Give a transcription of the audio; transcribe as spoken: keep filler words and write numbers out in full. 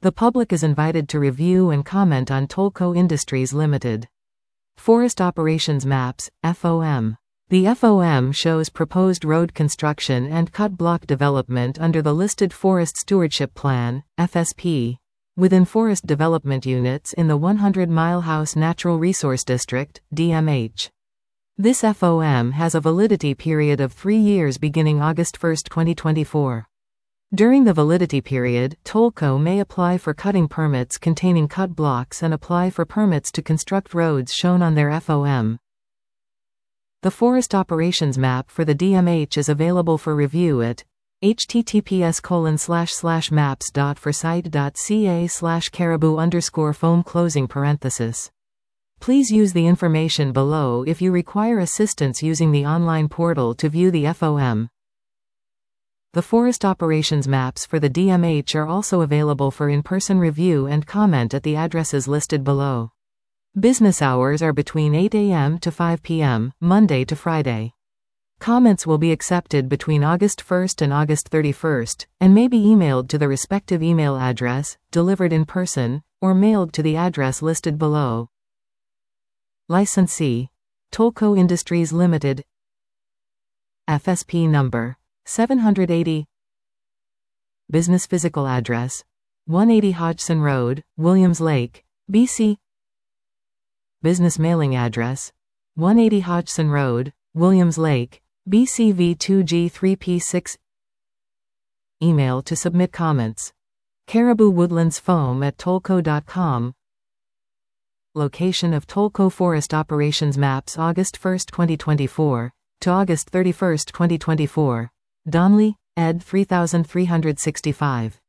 The public is invited to review and comment on Tolko Industries Limited Forest Operations Maps, F O M. The F O M shows proposed road construction and cut block development under the listed Forest Stewardship Plan, F S P, within forest development units in the one hundred mile House Natural Resource District, D M H. This F O M has a validity period of three years beginning August first, twenty twenty-four. During the validity period, Tolko may apply for cutting permits containing cut blocks and apply for permits to construct roads shown on their F O M. The Forest Operations Map for the D M H is available for review at https colon slash slash maps dot foresight dot ca slash caribou underscore foam closing parenthesis. Please use the information below if you require assistance using the online portal to view the F O M. The Forest Operations Maps for the D M H are also available for in-person review and comment at the addresses listed below. Business hours are between eight A M to five P M, Monday to Friday. Comments will be accepted between August first and August thirty-first, and may be emailed to the respective email address, delivered in person, or mailed to the address listed below. Licensee: Tolko Industries Limited. F S P number seven hundred eighty. Business physical address: one eighty Hodgson Road, Williams Lake, B C. Business mailing address: one eighty Hodgson Road, Williams Lake, B C V two G three P six. Email to submit comments: caribou woodlands foam at tolko dot com. Location of Tolko Forest Operations Maps August first, twenty twenty-four to August thirty-first, twenty twenty-four. Donley, ed. three thousand three hundred sixty-five.